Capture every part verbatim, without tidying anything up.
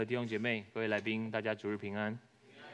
弟兄姐妹、各位来宾，大家主日平安。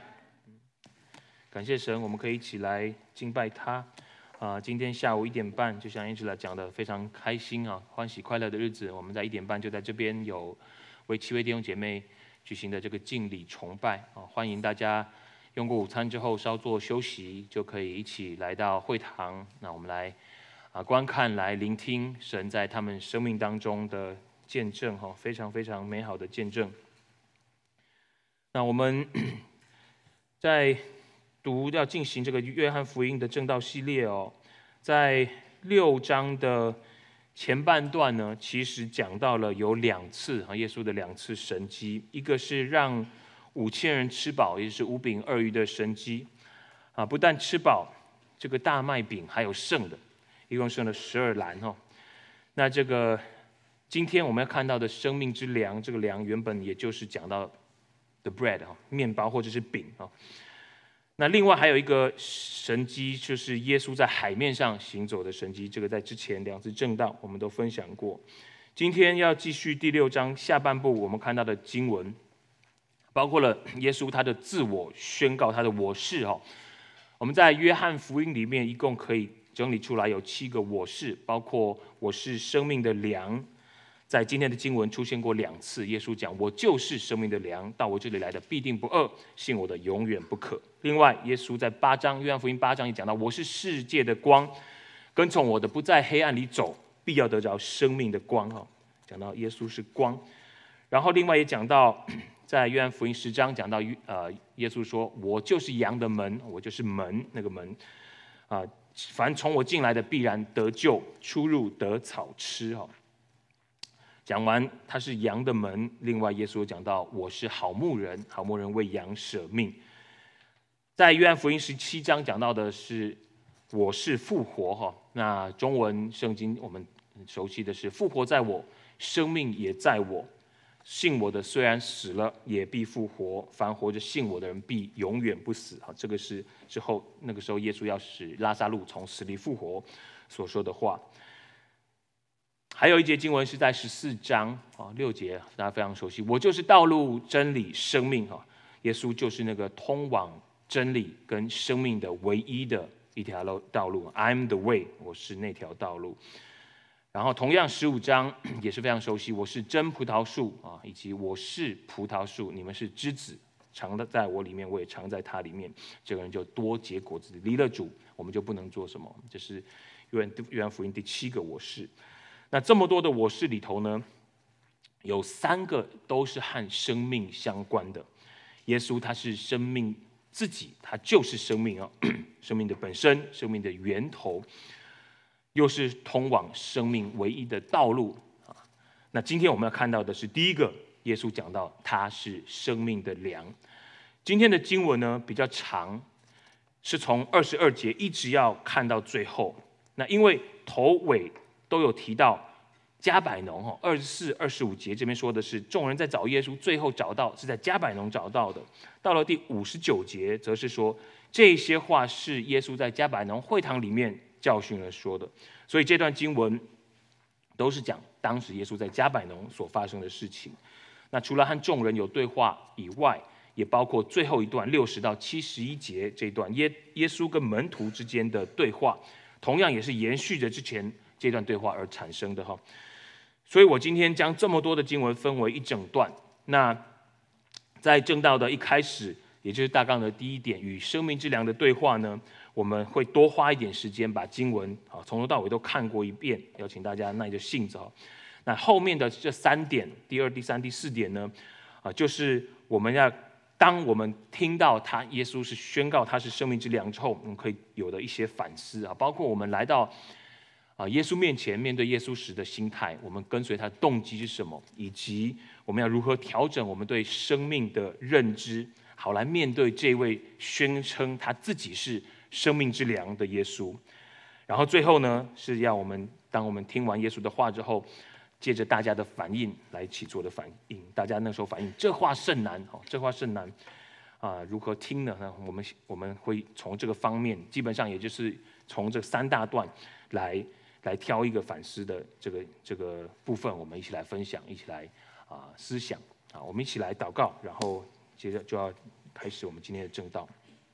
感谢神，我们可以一起来敬拜他。啊、呃，今天下午一点半，就像 Angela 讲的，非常开心啊，欢喜快乐的日子。我们在一点半就在这边有为七位弟兄姐妹举行的这个敬礼崇拜啊，欢迎大家用过午餐之后稍作休息，就可以一起来到会堂。那我们来啊观看、来聆听神在他们生命当中的见证哈，非常非常美好的见证。那我们在读要进行这个约翰福音的正道系列哦，在六章的前半段呢，其实讲到了有两次啊，耶稣的两次神迹，一个是让五千人吃饱，也就是五饼二鱼的神迹啊，不但吃饱，这个大麦饼还有剩的，一共剩了十二篮哦。那这个今天我们要看到的生命之粮，这个粮原本也就是讲到The bread 啊，面包或者是饼啊。那另外还有一个神迹，就是耶稣在海面上行走的神迹。这个在之前两次正道我们都分享过。今天要继续第六章下半部，我们看到的经文，包括了耶稣他的自我宣告，他的我是哦。我们在约翰福音里面一共可以整理出来有七个我是，包括我是生命的粮。在今天的经文出现过两次，耶稣讲：“我就是生命的粮，到我这里来的必定不饿，信我的永远不渴。”另外，耶稣在八章，约翰福音八章也讲到：“我是世界的光，跟从我的不在黑暗里走，必要得着生命的光。”哈，讲到耶稣是光。然后另外也讲到，在约翰福音十章讲到，呃，耶稣说：“我就是羊的门，我就是门，那个门啊、呃，凡从我进来的必然得救，出入得草吃。”哈。讲完他是羊的门，另外耶稣讲到我是好牧人，好牧人为羊舍命。在约翰福音十七章讲到的是我是复活哈，那中文圣经我们熟悉的是复活在我，生命也在我，信我的虽然死了也必复活，凡活着信我的人必永远不死。哈，这个是之后那个时候耶稣要使拉撒路从死里复活所说的话。还有一节经文是在十四章啊六节，大家非常熟悉。我就是道路、真理、生命哈，耶稣就是那个通往真理跟生命的唯一的一条道路。I'm the way， 我是那条道路。然后同样十五章也是非常熟悉。我是真葡萄树啊，以及我是葡萄树，你们是枝子，常在我里面，我也常在他里面。这个人就多结果子，离了主，我们就不能做什么。这是约翰福音第七个我是。那这么多的我是里头呢，有三个都是和生命相关的。耶稣他是生命自己，他就是生命啊，生命的本身，生命的源头，又是通往生命唯一的道路啊。那今天我们要看到的是第一个，耶稣讲到他是生命的粮。今天的经文呢比较长，是从二十二节一直要看到最后。那因为头尾都有提到加百农，二十四、二十五节这边说的是众人在找耶稣，最后找到是在加百农找到的。到了第五十九节，则是说这些话是耶稣在加百农会堂里面教训人说的。所以这段经文都是讲当时耶稣在加百农所发生的事情。那除了和众人有对话以外，也包括最后一段六十到七十一节这段耶耶稣跟门徒之间的对话，同样也是延续着之前这段对话而产生的哈，所以我今天将这么多的经文分为一整段。那在正道的一开始，也就是大纲的第一点，与生命之粮的对话呢，我们会多花一点时间把经文啊从头到尾都看过一遍，邀请大家耐着性子哈。那后面的这三点，第二、第三、第四点呢，啊，就是我们要当我们听到他耶稣是宣告他是生命之粮之后，我们可以有的一些反思啊，包括我们来到啊，耶稣面前面对耶稣时的心态，我们跟随他的动机是什么，以及我们要如何调整我们对生命的认知，好来面对这位宣称他自己是生命之粮的耶稣。然后最后呢，是要我们当我们听完耶稣的话之后，借着大家的反应来起做的反应。大家那时候反应，这话甚难，这话甚难啊，如何听呢？我们我们会从这个方面，基本上也就是从这三大段来。来挑一个反思的这个这个部分，我们一起来分享，一起来啊、呃、思想。 啊，我们一起来祷告，然后接着就要开始我们今天的正道。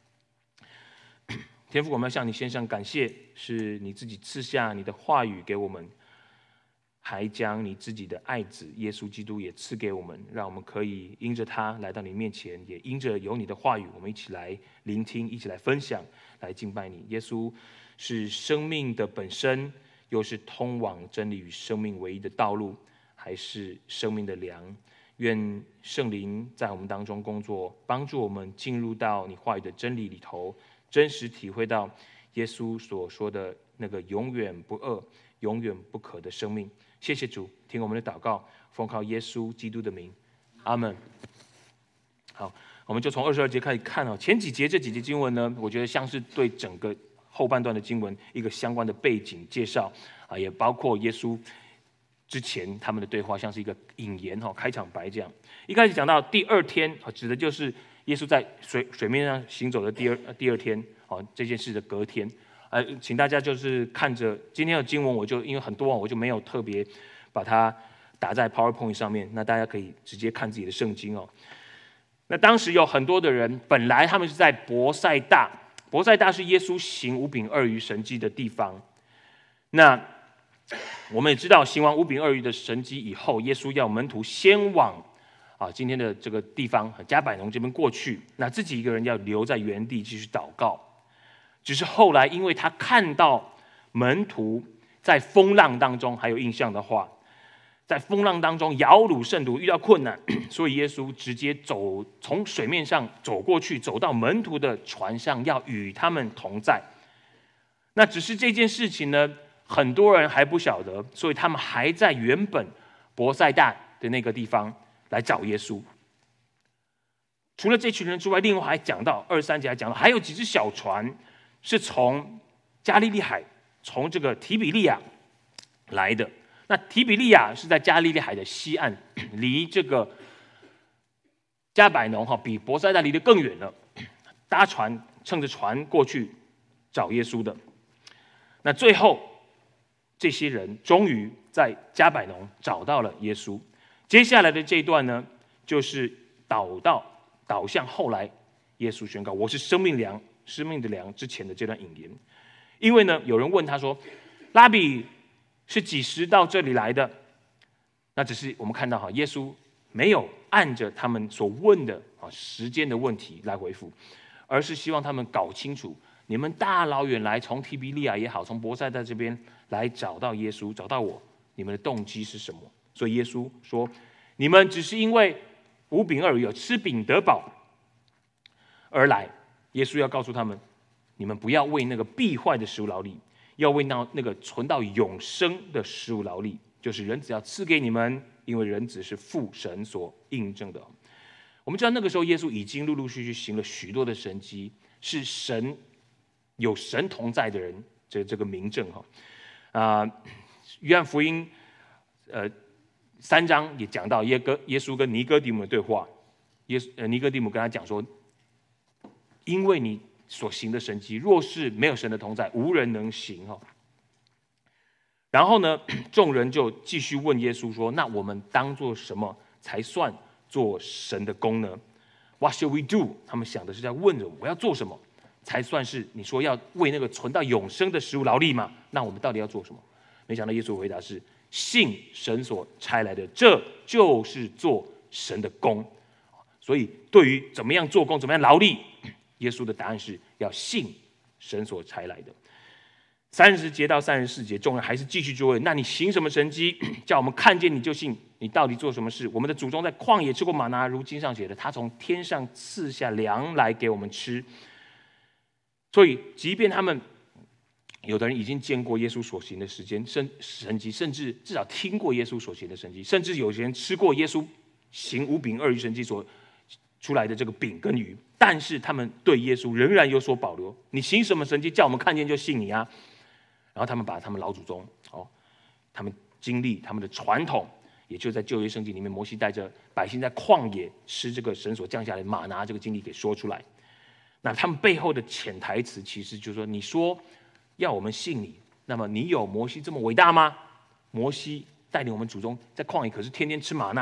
天父，我们要向你献上感谢，是你自己赐下你的话语给我们，还将你自己的爱子耶稣基督也赐给我们，让我们可以因着他来到你面前，也因着有你的话语，我们一起来聆听，一起来分享，来敬拜你。耶稣是生命的本身，又是通往真理与生命唯一的道路，还是生命的粮。愿圣灵在我们当中工作，帮助我们进入到你话语的真理里头，真实体会到耶稣所说的那个永远不饿、永远不渴的生命。谢谢主，听我们的祷告，奉靠耶稣基督的名，阿们。好，我们就从二十二节开始看哦。前几节这几节经文呢，我觉得像是对整个后半段的经文一个相关的背景介绍啊，也包括耶稣之前他们的对话，像是一个引言哈、开场白这样。一开始讲到第二天，指的就是耶稣在水水面上行走的第二第二天，哦，这件事的隔天。呃，请大家就是看着今天的经文，我就因为很多我就没有特别把它打在 PowerPoint 上面，那大家可以直接看自己的圣经哦。那当时有很多的人，本来他们是在伯赛大，伯赛大是耶稣行五饼二鱼神迹的地方。那我们也知道，行完五饼二鱼的神迹以后，耶稣要门徒先往啊今天的这个地方加百农这边过去，那自己一个人要留在原地继续祷告。只是后来，因为他看到门徒在风浪当中，还有印象的话，在风浪当中摇橹圣徒遇到困难，所以耶稣直接走从水面上走过去，走到门徒的船上，要与他们同在。那只是这件事情呢，很多人还不晓得，所以他们还在原本伯赛大的那个地方来找耶稣。除了这群人之外，另外还讲到二十三节还讲到，还有几只小船是从加利利海，从这个提比利亚来的。那提比利亚是在加利利海的西岸，离这个加百农哈比伯赛大离得更远了。搭船乘着船过去找耶稣的。那最后这些人终于在加百农找到了耶稣。接下来的这一段呢，就是导到导向后来耶稣宣告我是生命粮，生命的粮之前的这段引言。因为呢，有人问他说，拉比是几时到这里来的？那只是我们看到哈，耶稣没有按着他们所问的啊时间的问题来回复，而是希望他们搞清楚，你们大老远来，从提比利亚也好，从伯赛大这边来找到耶稣，找到我，你们的动机是什么？所以耶稣说，你们只是因为五饼二鱼有吃饼得饱而来。耶稣要告诉他们，你们不要为那个必坏的食物劳力，要为那那个存到永生的食物劳力，就是人子要赐给你们，因为人子是父神所印证的。我们知道那个时候耶稣已经陆陆续续行了许多的神迹，是神有神同在的人这这个明证哈。啊，约翰福音呃三章也讲到耶哥耶稣跟尼哥底母的对话，耶呃尼哥底母跟他讲说，因为你所行的神迹，若是没有神的同在，无人能行哈。然后呢，众人就继续问耶稣说，那我们当做什么才算做神的工呢？ What shall we do？ 他们想的是在问着我要做什么才算是你说要为那个存到永生的食物劳力嘛？那我们到底要做什么？没想到耶稣回答是信神所差来的，这就是做神的工。所以对于怎么样做工，怎么样劳力，耶稣的答案是要信神所差来的。三十节到三十四节，众人还是继续追问：那你行什么神迹，叫我们看见你就信？你到底做什么事？我们的祖宗在旷野吃过玛拿，如经上写的，他从天上赐下粮来给我们吃。所以，即便他们有的人已经见过耶稣所行的时间神神迹，甚至至少听过耶稣所行的神迹，甚至有些人吃过耶稣行五饼二鱼神迹所出来的这个饼跟鱼，但是他们对耶稣仍然有所保留。你行什么神迹，叫我们看见就信你啊！然后他们把他们老祖宗哦，他们经历他们的传统，也就在旧约圣经里面，摩西带着百姓在旷野吃这个神所降下来的玛拿这个经历给说出来。那他们背后的潜台词其实就是说，你说要我们信你，那么你有摩西这么伟大吗？摩西带领我们祖宗在旷野可是天天吃玛拿的，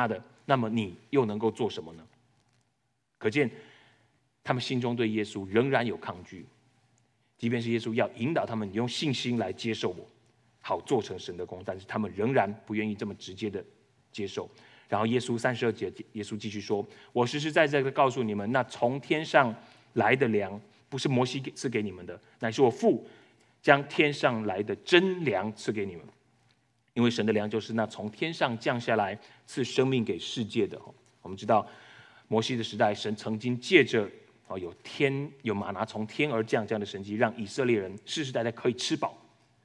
那么你又能够做什么呢？可见他们心中对耶稣仍然有抗拒，即便是耶稣要引导他们用信心来接受我，好做成神的工，但是他们仍然不愿意这么直接的接受。然后耶稣三十二节，耶稣继续说：“我实实在在的告诉你们，那从天上来的粮，不是摩西赐给你们的，乃是我父将天上来的真粮赐给你们。因为神的粮就是那从天上降下来赐生命给世界的。”我们知道摩西的时代，神曾经借着有天有玛拿从天而降这样的神迹，让以色列人世世代代可以吃饱。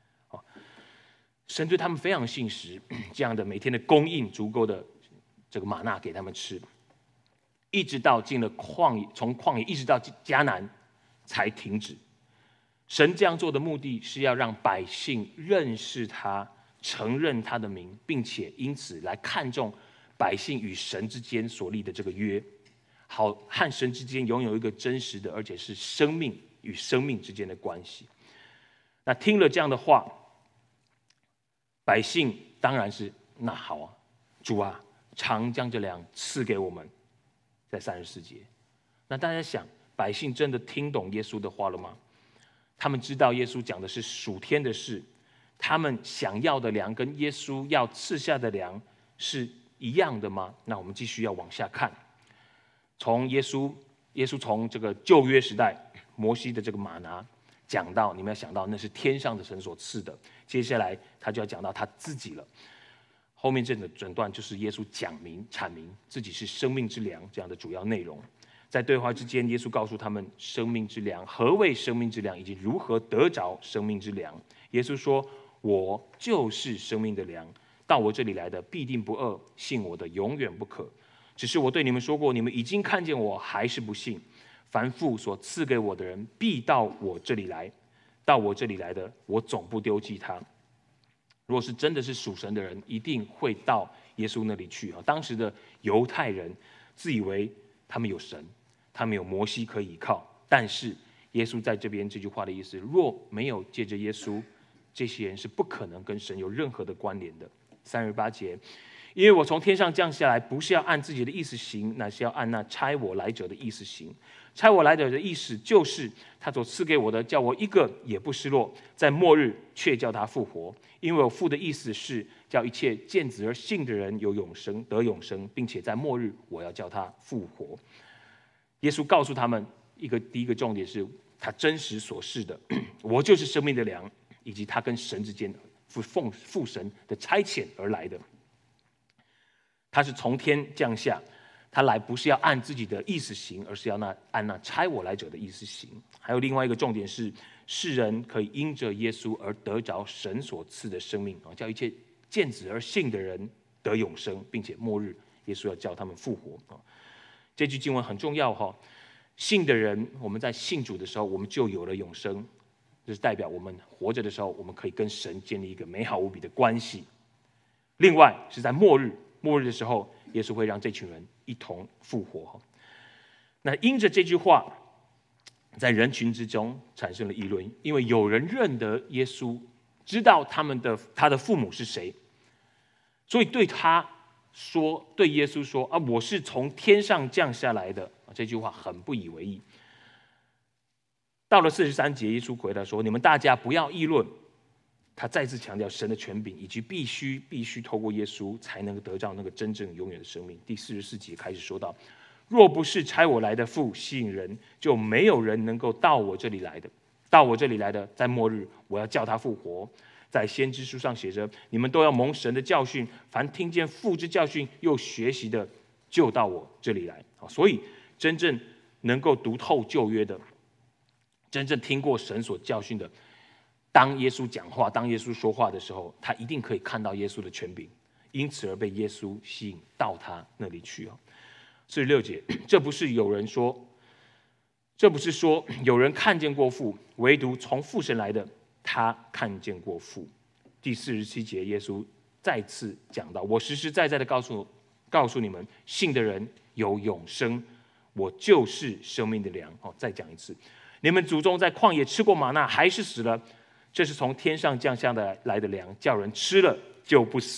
神对他们非常信实，这样的每天的供应足够的这个玛纳给他们吃，一直到进了旷野，从旷野一直到迦南才停止。神这样做的目的是要让百姓认识他，承认他的名，并且因此来看重百姓与神之间所立的这个约，好和神之间拥有一个真实的，而且是生命与生命之间的关系。那听了这样的话，百姓当然是那好啊，主啊，常将这粮赐给我们。在三十四节，那大家想，百姓真的听懂耶稣的话了吗？他们知道耶稣讲的是属天的事，他们想要的粮跟耶稣要赐下的粮是一样的吗？那我们继续要往下看，从耶稣，耶稣从这个旧约时代摩西的这个玛拿讲到，你们要想到那是天上的神所赐的，接下来他就要讲到他自己了。后面这个整段就是耶稣讲明、阐明自己是生命之粮这样的主要内容。在对话之间，耶稣告诉他们生命之粮，何谓生命之粮，以及如何得着生命之粮。耶稣说：“我就是生命的粮，到我这里来的必定不饿，信我的永远不渴。只是我对你们说过，你们已经看见我，还是不信。凡父所赐给我的人，必到我这里来；到我这里来的，我总不丢弃他。”如果是真的是属神的人，一定会到耶稣那里去。当时的犹太人自以为他们有神，他们有摩西可以依靠，但是耶稣在这边这句话的意思，若没有借着耶稣，这些人是不可能跟神有任何的关联的。三十八节，因为我从天上降下来，不是要按自己的意思行，乃是要按那差我来者的意思行。差我来者的意思就是他所赐给我的，叫我一个也不失落，在末日却叫他复活。因为我父的意思是叫一切见子而信的人有永生，得永生，并且在末日我要叫他复活。耶稣告诉他们一个第一个重点是他真实所示的，我就是生命的粮，以及他跟神之间奉父神的差遣而来的。他是从天降下，他来不是要按自己的意思行，而是要那按那差我来者的意思行。还有另外一个重点是，世人可以因着耶稣而得着神所赐的生命，叫一切见子而信的人得永生，并且末日耶稣要叫他们复活。这句经文很重要哈，信的人，我们在信主的时候，我们就有了永生，就是代表我们活着的时候，我们可以跟神建立一个美好无比的关系。另外是在末日，末日的时候，耶稣会让这群人一同复活。那因着这句话，在人群之中产生了议论，因为有人认得耶稣，知道他们的他的父母是谁，所以对他说，对耶稣说啊，我是从天上降下来的，这句话很不以为意。到了四十三节，耶稣回答说：“你们大家不要议论。”他再次强调神的权柄，以及必须必须透过耶稣才能得到那个真正永远的生命。第四十四节开始说到：“若不是差我来的父吸引人，就没有人能够到我这里来的。到我这里来的，在末日我要叫他复活。在先知书上写着：你们都要蒙神的教训，凡听见父之教训又学习的，就到我这里来。”所以，真正能够读透旧约的，真正听过神所教训的，当耶稣讲话，当耶稣说话的时候，他一定可以看到耶稣的权柄，因此而被耶稣吸引到他那里去。四十六节，这不是有人说，这不是说有人看见过父，唯独从父神来的，他看见过父。第四十七节，耶稣再次讲到：我实实在在的告诉告诉你们，信的人有永生，我就是生命的粮。哦，再讲一次，你们祖宗在旷野吃过玛纳，还是死了。这是从天上降下的来的粮，叫人吃了就不死。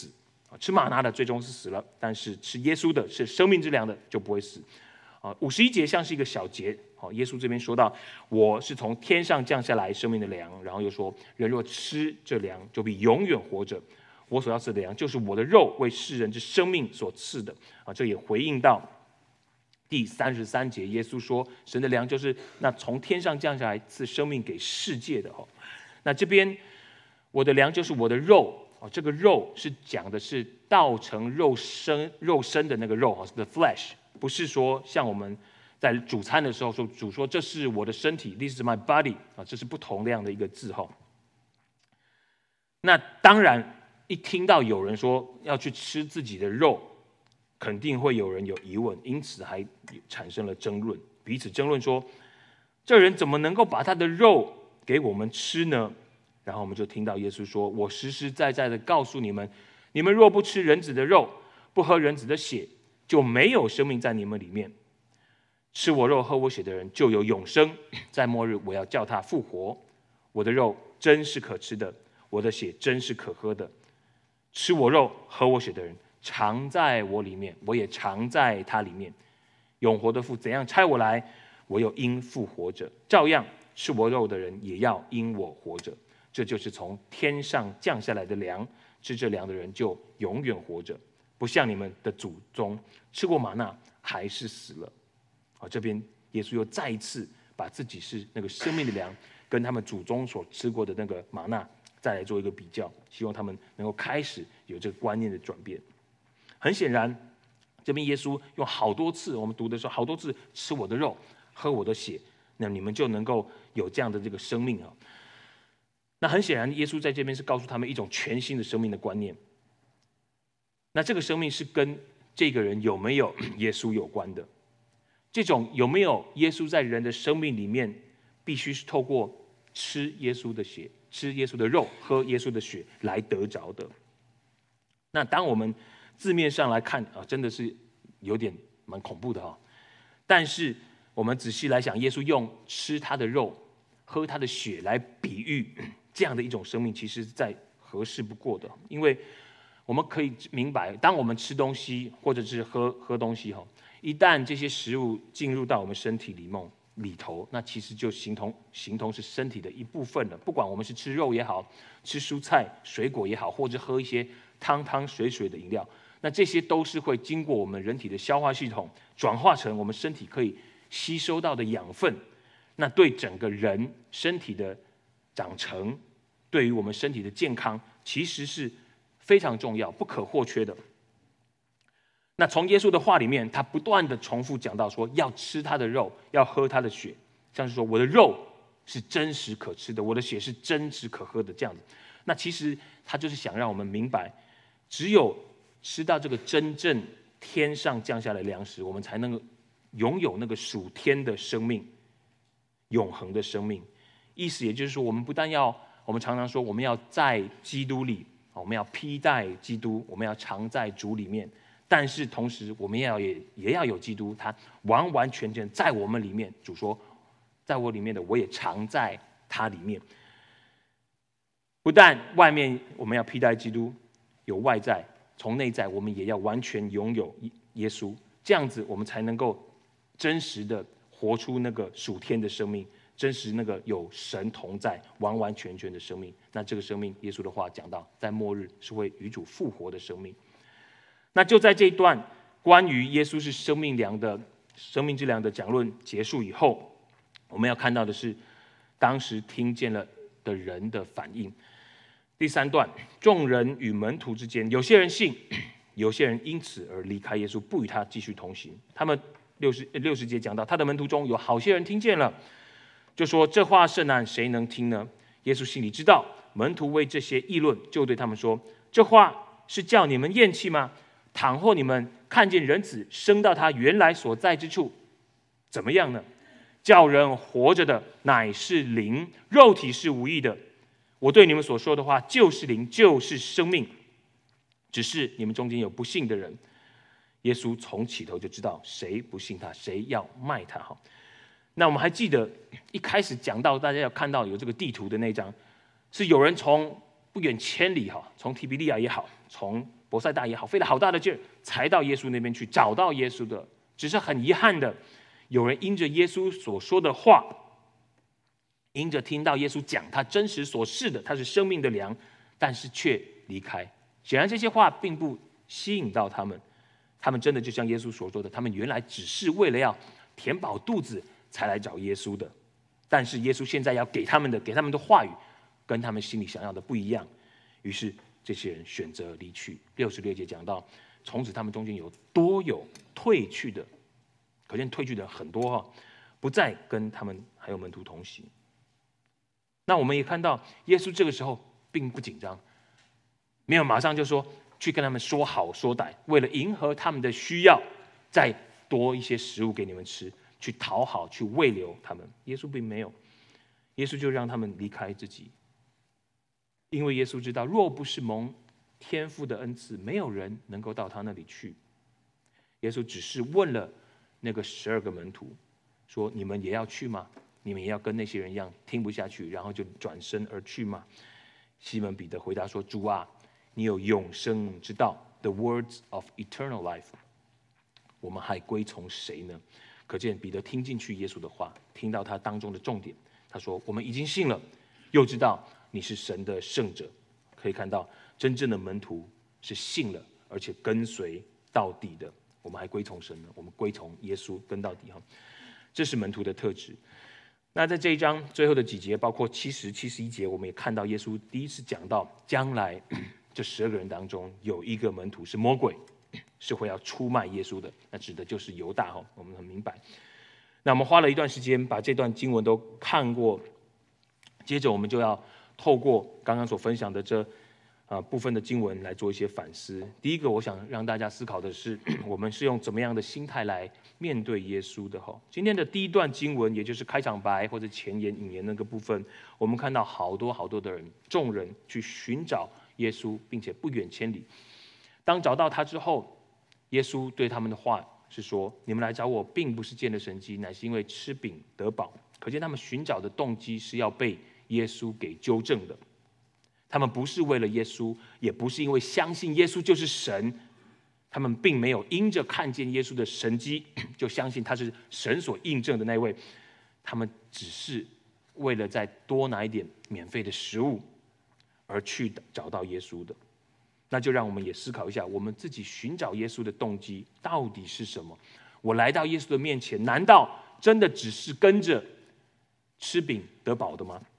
吃玛拿的最终是死了，但是吃耶稣的是生命之粮的就不会死。啊，五十一节像是一个小节。好，耶稣这边说到，我是从天上降下来生命的粮，然后又说，人若吃这粮，就必永远活着。我所要赐的粮，就是我的肉，为世人之生命所赐的。啊，这也回应到第三十三节，耶稣说，神的粮就是那从天上降下来赐生命给世界的。那这边我的粮就是我的肉。哦，这个肉是讲的是道成肉身肉身的那个肉，是 the flesh， 不是说像我们在主餐的时候说主说这是我的身体 ，this is my body， 啊，这是不同量的一个字哈。那当然，一听到有人说要去吃自己的肉，肯定会有人有疑问，因此还产生了争论，彼此争论说，这人怎么能够把他的肉给我们吃呢？然后我们就听到耶稣说，我实实在在的告诉你们，你们若不吃人子的肉，不喝人子的血，就没有生命在你们里面。吃我肉喝我血的人就有永生，在末日我要叫他复活。我的肉真是可吃的，我的血真是可喝的。吃我肉喝我血的人常在我里面，我也常在他里面。永活的父怎样差我来，我又因复活着，照样吃我肉的人也要因我活着。这就是从天上降下来的粮，吃这粮的人就永远活着，不像你们的祖宗吃过玛纳还是死了。啊，这边耶稣又再一次把自己是那个生命的粮，跟他们祖宗所吃过的那个玛纳再来做一个比较，希望他们能够开始有这个观念的转变。很显然，这边耶稣用好多次，我们读的时候好多次，吃我的肉，喝我的血，那你们就能够有这样的这个生命啊。那很显然，耶稣在这边是告诉他们一种全新的生命的观念。那这个生命是跟这个人有没有耶稣有关的。这种有没有耶稣在人的生命里面，必须是透过吃耶稣的血、吃耶稣的肉、喝耶稣的血来得着的。那当我们字面上来看啊，真的是有点蛮恐怖的哈。但是我们仔细来想，耶稣用吃他的肉、喝他的血来比喻这样的一种生命，其实再合适不过的。因为我们可以明白，当我们吃东西或者是喝喝东西哈，一旦这些食物进入到我们身体里面里头，那其实就形同形同是身体的一部分了。不管我们是吃肉也好，吃蔬菜水果也好，或者喝一些汤汤水水的饮料，那这些都是会经过我们人体的消化系统，转化成我们身体可以吸收到的养分。那对整个人身体的长成，对于我们身体的健康，其实是非常重要、不可或缺的。那从耶稣的话里面，他不断的重复讲到说，要吃他的肉，要喝他的血，像是说我的肉是真实可吃的，我的血是真实可喝的这样子。那其实他就是想让我们明白，只有吃到这个真正天上降下来的粮食，我们才能够拥有那个属天的生命，永恒的生命。意思也就是说，我们不但要，我们常常说我们要在基督里，我们要披戴基督，我们要常在主里面。但是同时，我们也要 也, 也要有基督，他完完全全在我们里面。主说，在我里面的，我也常在他里面。不但外面我们要披戴基督，有外在，从内在我们也要完全拥有耶稣，这样子我们才能够真实的活出那个属天的生命，真实那个有神同在、完完全全的生命。那这个生命，耶稣的话讲到，在末日是会与主复活的生命。那就在这一段关于耶稣是生命粮的生命之粮的讲论结束以后，我们要看到的是当时听见了的人的反应。第三段，众人与门徒之间，有些人信，有些人因此而离开耶稣，不与他继续同行。他们六十六十节讲到，他的门徒中有好些人听见了，就说这话甚难，谁能听呢？耶稣心里知道门徒为这些议论，就对他们说，这话是叫你们厌弃吗？倘或你们看见人子升到他原来所在之处，怎么样呢？叫人活着的乃是灵，肉体是无益的。我对你们所说的话就是灵，就是生命。只是你们中间有不信的人。耶稣从起头就知道谁不信他，谁要卖他。好，那我们还记得一开始讲到，大家要看到有这个地图的那张，是有人从不远千里哈，从提比利亚也好，从伯赛大也好，费了好大的劲儿，才到耶稣那边去找到耶稣的。只是很遗憾的，有人因着耶稣所说的话，因着听到耶稣讲他真实所示的，他是生命的粮，但是却离开。显然这些话并不吸引到他们，他们真的就像耶稣所说的，他们原来只是为了要填饱肚子才来找耶稣的。但是耶稣现在要给他们的，给他们的话语，跟他们心里想要的不一样。于是这些人选择离去。六十六节讲到，从此他们中间有多有退去的，可见退去的很多哈，不再跟他们还有门徒同行。那我们也看到，耶稣这个时候并不紧张，没有马上就说去跟他们说好说歹，为了迎合他们的需要，再多一些食物给你们吃，去讨好，去慰留他们。耶稣并没有，耶稣就让他们离开自己，因为耶稣知道，若不是蒙天父的恩赐，没有人能够到他那里去。耶稣只是问了那个十二个门徒，说：“你们也要去吗？你们也要跟那些人一样听不下去，然后就转身而去吗？”西门彼得回答说：“主啊，你有永生之道 ，the words of eternal life， 我们还归从谁呢？”可见彼得听进去耶稣的话，听到他当中的重点。他说：“我们已经信了，又知道你是神的圣者。”可以看到，真正的门徒是信了，而且跟随到底的。我们还归从神呢？我们归从耶稣，跟到底哈。这是门徒的特质。那在这一章最后的几节，包括七十、七十一节，我们也看到耶稣第一次讲到，将来这十二个人当中有一个门徒是魔鬼，是会要出卖耶稣的。那指的就是犹大哈。我们很明白。那我们花了一段时间把这段经文都看过，接着我们就要透过刚刚所分享的这啊部分的经文来做一些反思。第一个，我想让大家思考的是，我们是用怎么样的心态来面对耶稣的哈？今天的第一段经文，也就是开场白或者前言、引言那个部分，我们看到好多好多的人，众人去寻找耶稣，并且不远千里。当找到他之后，耶稣对他们的话是说：“你们来找我，并不是见了神迹，乃是因为吃饼得饱。”可见他们寻找的动机是要被耶稣给纠正的。他们不是为了耶稣，也不是因为相信耶稣就是神，他们并没有因着看见耶稣的神迹就相信他是神所印证的那位，他们只是为了再多拿一点免费的食物而去找到耶稣的。那就让我们也思考一下，我们自己寻找耶稣的动机到底是什么？我来到耶稣的面前，难道真的只是跟着吃饼得饱的吗？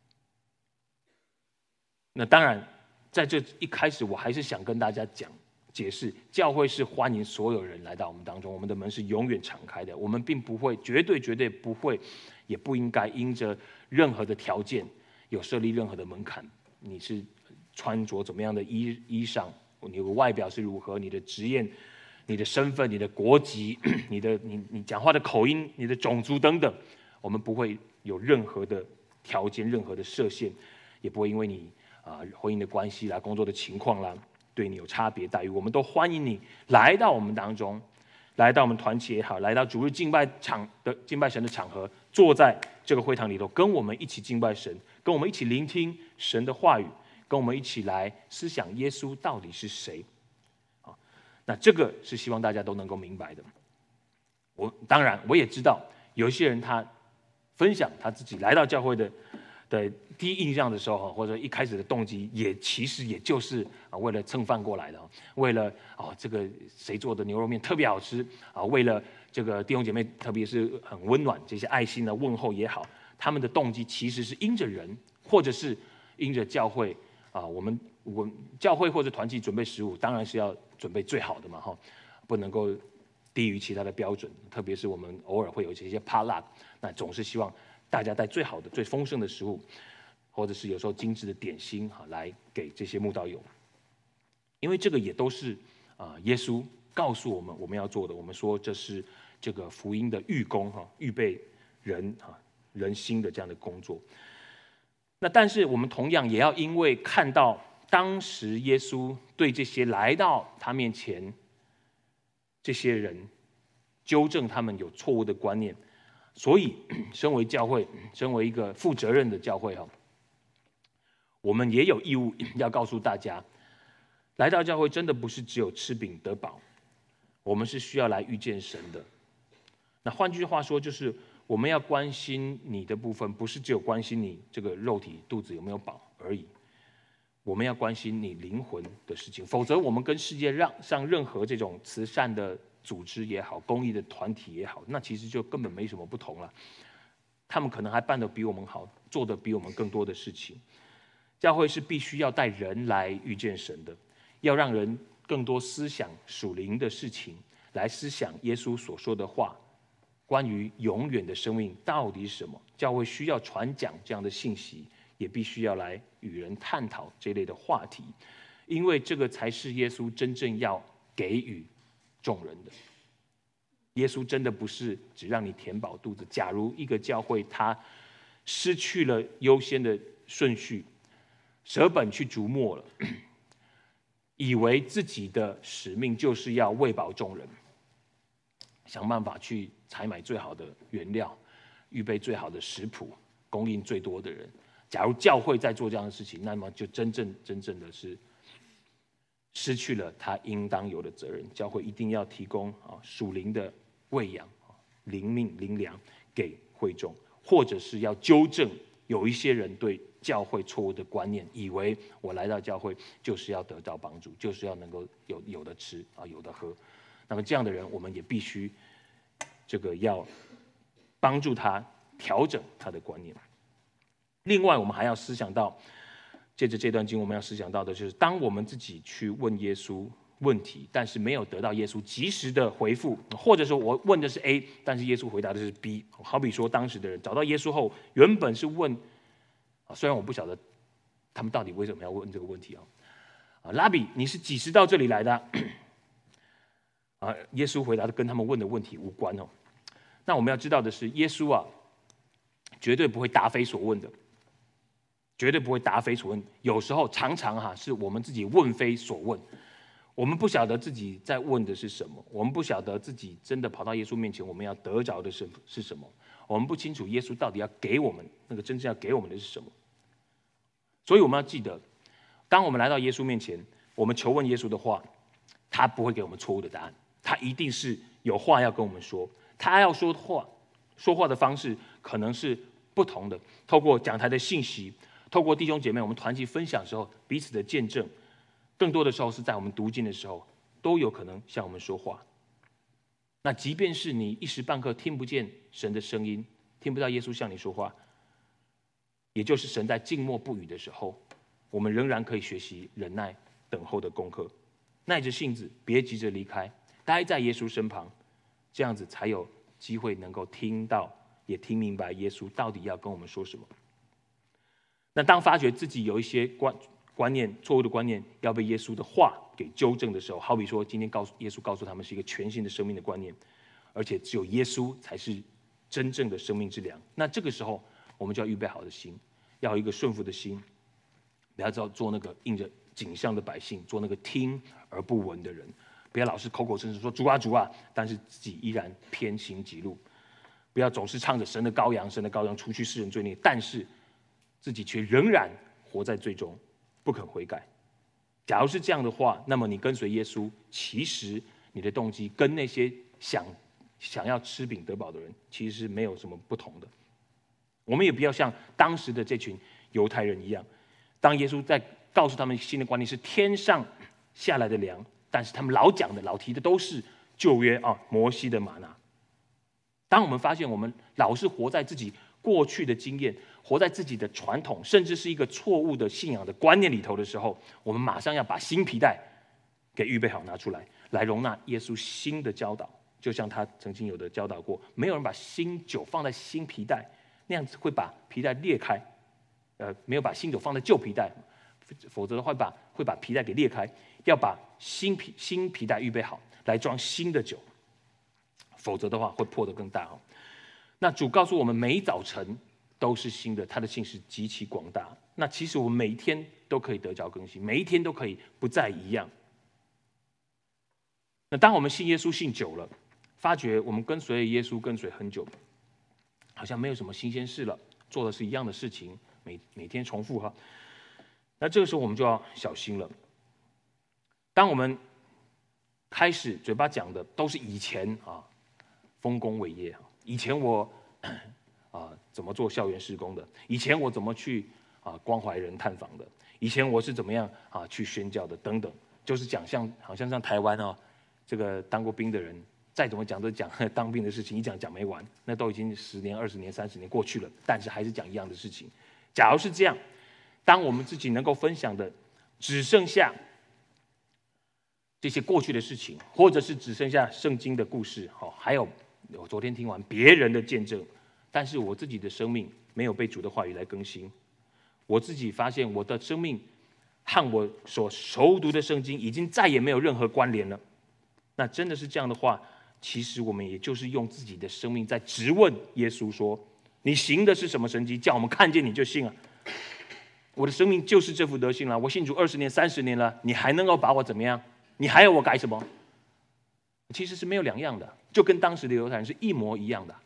那当然，在这一开始，我还是想跟大家讲解释，教会是欢迎所有人来到我们当中，我们的门是永远敞开的，我们并不会，绝对绝对不会，也不应该因着任何的条件有设立任何的门槛。你是穿着怎么样的衣衣裳，你的外表是如何，你的职业、你的身份、你的国籍、你的你你讲话的口音、你的种族等等，我们不会有任何的条件、任何的设限，也不会因为你啊婚姻的关系啦、工作的情况啦，对你有差别待遇。我们都欢迎你来到我们当中，来到我们团契也好，来到主日敬拜场的敬拜神的场合，坐在这个会堂里头，跟我们一起敬拜神，跟我们一起聆听神的话语，跟我们一起来思想耶稣到底是谁。啊，那这个是希望大家都能够明白的。我当然我也知道，有一些人他分享他自己来到教会的的第一印象的时候，或者一开始的动机，也其实也就是啊为了蹭饭过来的，为了哦这个谁做的牛肉面特别好吃啊，为了这个弟兄姐妹特别是很温暖这些爱心的问候也好，他们的动机其实是因着人，或者是因着教会啊，我们我们教会或者团契准备食物，当然是要准备最好的嘛哈，不能够低于其他的标准，特别是我们偶尔会有这些帕辣，那总是希望大家带最好的、最丰盛的食物，或者是有时候精致的点心哈，来给这些慕道友。因为这个也都是啊，耶稣告诉我们我们要做的。我们说这是这个福音的预工哈，预备人哈人心的这样的工作。那但是我们同样也要因为看到当时耶稣对这些来到他面前这些人纠正他们有错误的观念。所以，身为教会，身为一个负责任的教会哈，我们也有义务要告诉大家， 来到教会真的不是只有吃饼得饱，我们是需要来遇见神的。那换句话说，就是我们要关心你的部分，不是只有关心你这个肉体肚子有没有饱而已，我们要关心你灵魂的事情。否则，我们跟世界上任何这种慈善的组织也好，公益的团体也好，那其实就根本没什么不同了。他们可能还办得比我们好，做得比我们更多的事情。教会是必须要带人来遇见神的，要让人更多思想属灵的事情，来思想耶稣所说的话，关于永远的生命到底是什么。教会需要传讲这样的信息，也必须要来与人探讨这类的话题，因为这个才是耶稣真正要给予众人的。耶稣真的不是只让你填饱肚子。假如一个教会它失去了优先的顺序，舍本去逐末了，以为自己的使命就是要喂饱众人，想办法去采买最好的原料，预备最好的食谱，供应最多的人。假如教会在做这样的事情，那么就真正真正的是失去了他应当有的责任。教会一定要提供啊属灵的喂养、灵命灵粮给会众，或者是要纠正有一些人对教会错误的观念，以为我来到教会就是要得到帮助，就是要能够有有的吃啊，有的喝。那么这样的人，我们也必须这个要帮助他调整他的观念。另外，我们还要思想到，借着这段经，我们要思想到的就是，当我们自己去问耶稣问题，但是没有得到耶稣及时的回复，或者说我问的是 A， 但是耶稣回答的是 B。好比说，当时的人找到耶稣后，原本是问，虽然我不晓得他们到底为什么要问这个问题啊，拉比，你是几时到这里来的啊？啊，耶稣回答的跟他们问的问题无关哦。那我们要知道的是，耶稣啊，绝对不会答非所问的。绝对不会答非所问，有时候常常哈是我们自己问非所问，我们不晓得自己在问的是什么，我们不晓得自己真的跑到耶稣面前，我们要得着的是是什么，我们不清楚耶稣到底要给我们那个真正要给我们的是什么。所以我们要记得，当我们来到耶稣面前，我们求问耶稣的话，他不会给我们错误的答案，他一定是有话要跟我们说，他要说话，说话的方式可能是不同的，透过讲台的信息，透过弟兄姐妹我们团契分享的时候彼此的见证，更多的时候是在我们读经的时候都有可能向我们说话。那即便是你一时半刻听不见神的声音，听不到耶稣向你说话，也就是神在静默不语的时候，我们仍然可以学习忍耐等候的功课，耐着性子别急着离开，待在耶稣身旁，这样子才有机会能够听到也听明白耶稣到底要跟我们说什么。那当发觉自己有一些观观念错误的观念要被耶稣的话给纠正的时候，好比说今天告诉耶稣告诉他们是一个全新的生命的观念，而且只有耶稣才是真正的生命之粮，那这个时候我们就要预备好的心，要有一个顺服的心，不要做那个应着景象的百姓，做那个听而不闻的人，不要老是口口声声说主啊主啊，但是自己依然偏行己路，不要总是唱着神的羔羊神的羔羊除去世人罪孽，但是自己却仍然活在罪中，不肯悔改。假如是这样的话，那么你跟随耶稣，其实你的动机跟那些想想要吃饼得饱的人，其实是没有什么不同的。我们也不要像当时的这群犹太人一样，当耶稣在告诉他们新的观念是天上下来的粮，但是他们老讲的老提的都是旧约啊摩西的玛纳。当我们发现我们老是活在自己过去的经验，活在自己的传统，甚至是一个错误的信仰的观念里头的时候，我们马上要把新皮带给预备好拿出来，来容纳耶稣新的教导。就像他曾经有的教导过，没有人把新酒放在新皮带，那样子会把皮带裂开，呃，没有把新酒放在旧皮带，否则的话把会把皮带给裂开，要把新皮新皮带预备好来装新的酒，否则的话会破得更大。那主告诉我们，每一早晨都是新的，他的信是极其广大。那其实我们每一天都可以得着更新，每一天都可以不再一样。那当我们信耶稣信久了，发觉我们跟随耶稣跟随很久，好像没有什么新鲜事了，做的是一样的事情，每每天重复哈。那这个时候我们就要小心了。 当我们开始嘴巴讲的都是以前啊丰功伟业，以前我啊怎么做校园施工的，以前我怎么去啊关怀人探访的，以前我是怎么样啊去宣教的等等，就是讲像好像像台湾哦，这个当过兵的人再怎么讲都讲当兵的事情，一讲讲没完，那都已经十年、二十年、三十年过去了，但是还是讲一样的事情。假如是这样，当我们自己能够分享的只剩下这些过去的事情，或者是只剩下圣经的故事，还有我昨天听完别人的见证，但是我自己的生命没有被主的话语来更新，我自己发现我的生命和我所熟读的圣经已经再也没有任何关联了。那真的是这样的话，其实我们也就是用自己的生命在质问耶稣说：你行的是什么神迹，叫我们看见你就信啊？我的生命就是这副德行了，我信主二十年、三十年了，你还能够把我怎么样？你还要我改什么？其实是没有两样的，就跟当时的犹太人是一模一样的。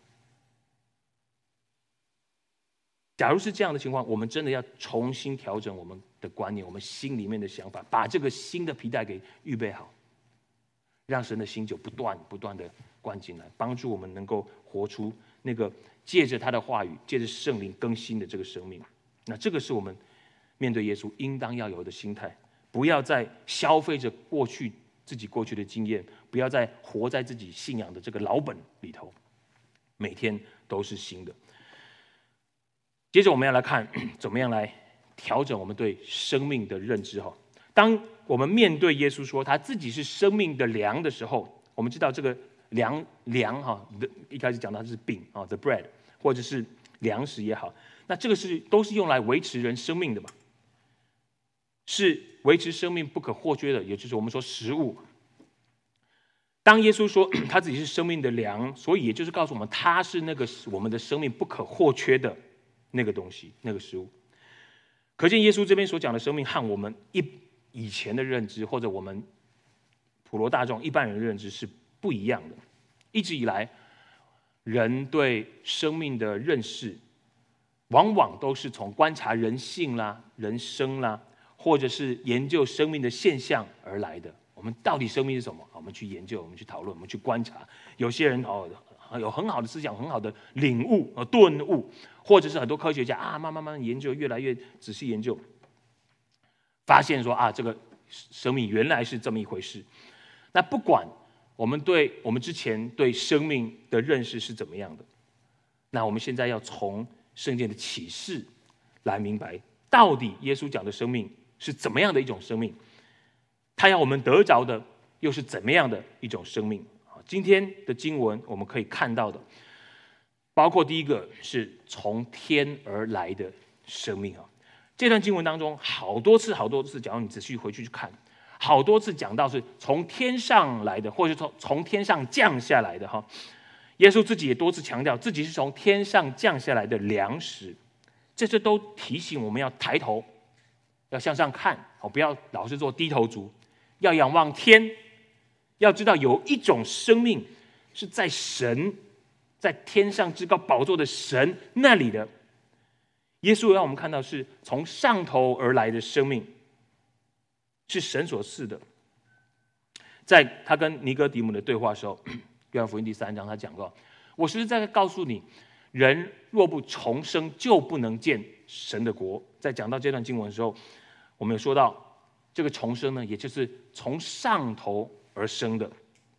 假如是这样的情况，我们真的要重新调整我们的观念，我们心里面的想法，把这个新的皮带给预备好，让神的新酒不断不断的灌进来，帮助我们能够活出那个借着他的话语，借着圣灵更新的这个生命。那这个是我们面对耶稣应当要有的心态，不要再消费着过去自己过去的经验，不要再活在自己信仰的这个老本里头，每天都是新的。接着我们要来看怎么样来调整我们对生命的认知。当我们面对耶稣说他自己是生命的粮的时候，我们知道这个粮粮哈，一开始讲到它是饼啊 ，the bread， 或者是粮食也好，那这个是都是用来维持人生命的嘛，是维持生命不可或缺的，也就是我们说食物。当耶稣说他自己是生命的粮，所以也就是告诉我们，他是那个我们的生命不可或缺的那个东西，那个食物。可见耶稣这边所讲的生命和我们一以前的认知，或者我们普罗大众一般人的认知是不一样的。一直以来，人对生命的认识，往往都是从观察人性啦、人生啦，或者是研究生命的现象而来的。我们到底生命是什么？我们去研究，我们去讨论，我们去观察。有些人哦，有很好的思想，很好的领悟、顿悟，或者是很多科学家啊，慢慢慢慢研究，越来越仔细研究，发现说啊，这个生命原来是这么一回事。那不管我们对我们之前对生命的认识是怎么样的，那我们现在要从圣经的启示来明白，到底耶稣讲的生命是怎么样的一种生命，他要我们得着的又是怎么样的一种生命。今天的经文我们可以看到的，包括第一个是从天而来的生命。这段经文当中好多次好多次，假如你仔细回去去看，好多次讲到是从天上来的，或者是从天上降下来的。耶稣自己也多次强调自己是从天上降下来的粮食，这些都提醒我们要抬头，要向上看，不要老是做低头族，要仰望天，要知道有一种生命是在神，在天上至高宝座的神那里的。耶稣让我们看到是从上头而来的生命，是神所赐的。在他跟尼哥底母的对话的时候，约翰福音第三章他讲过，我实实在在告诉你，人若不重生，就不能见神的国。在讲到这段经文的时候，我们有说到这个重生呢，也就是从上头而生的。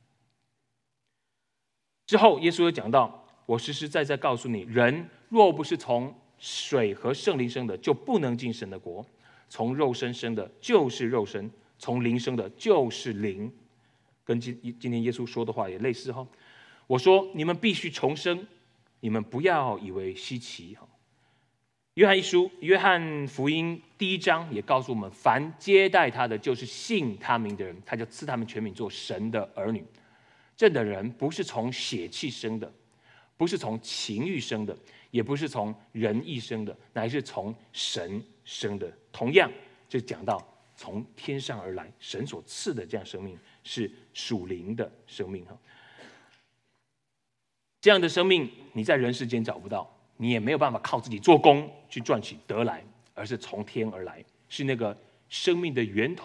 之后耶稣又讲到，我实实在在告诉你，人若不是从水和圣灵生的，就不能进神的国。从肉身生的就是肉身，从灵生的就是灵。跟今今天耶稣说的话也类似。我说你们必须重生，你们不要以为稀奇。约翰一书约翰福音第一章也告诉我们，凡接待他的，就是信他名的人，他就赐他们权柄做神的儿女。这的人不是从血气生的，不是从情欲生的，也不是从人意生的，乃是从神生的。同样就讲到从天上而来，神所赐的这样生命是属灵的生命。这样的生命你在人世间找不到，你也没有办法靠自己做工去赚取得来，而是从天而来，是那个生命的源头，